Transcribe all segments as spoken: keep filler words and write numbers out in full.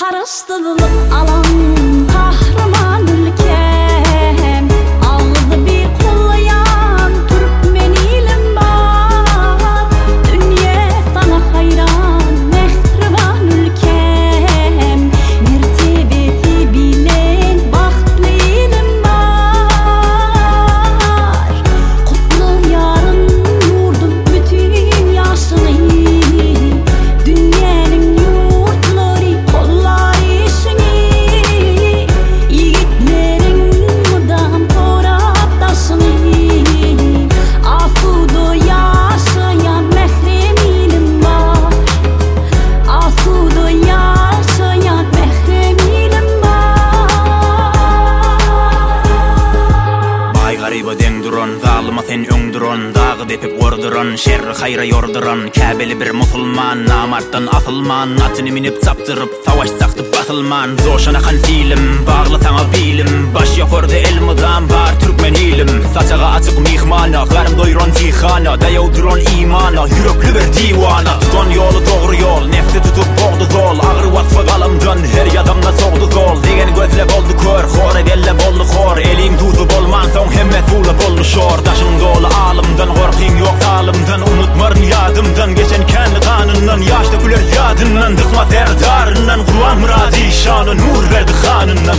Barıştırılıp alan kahraman ülkem, ağzı bir kollayan Türkmenilim var. Dünya sana hayran mehriban ülkem, mertebesi bilen bahtlilim var. Kutlu yarın yurdum bütün yaşını, dünyanın yurtları kollar işini, yiğitlerin mudam korap taşını, asuda yaşayan mehremilim var. Asuda yaşayan mehremilim var. Ay gariba den duran, zalıma sen öngduran, dağı depip orduran, şerri hayra yorduran, Käbeli bir musulman, namarttan asılman, atını minip saptırıp, savaş saktı basılman, zoşana kan filim, bağlı sana bilim, baş yakordu el mudam var Türkmenilim, saçağa açık mihmana, garım doyuran tihana, dayav duran imana, yürekli bir divana, tutan yolu doğru yol, nefsi tutup boğdu zol, ağır vasfı kalımdan, her yadamda soğdu zol, degen gözle boldu kör, khor edelle boldu khor, elim tutup olman, son hemmet bulu boldu şor, daşım dolu alımdan, korkin yok alımdan, unutmarın yadımdan, geçen kendi kanından, yaşta güler yadından, dıkma derdarından, Kur'an muradi şanı, nur verdi kanından.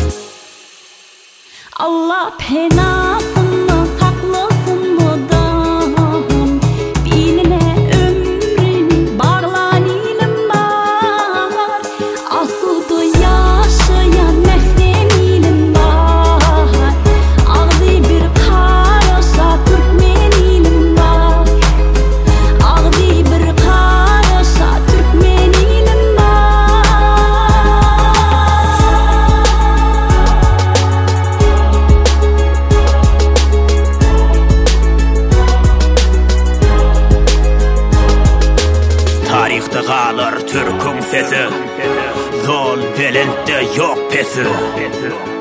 Allah penasını saklasın mıdan, biline ömrün bağlan ilim var. Asuda yaşayan mehremilim var. Ağzı bir karasa Türkmenilim var. Ağzı bir karasa Türkmenilim var. Tarihte kalır Türk'ün sesi, zol belente yok pesi.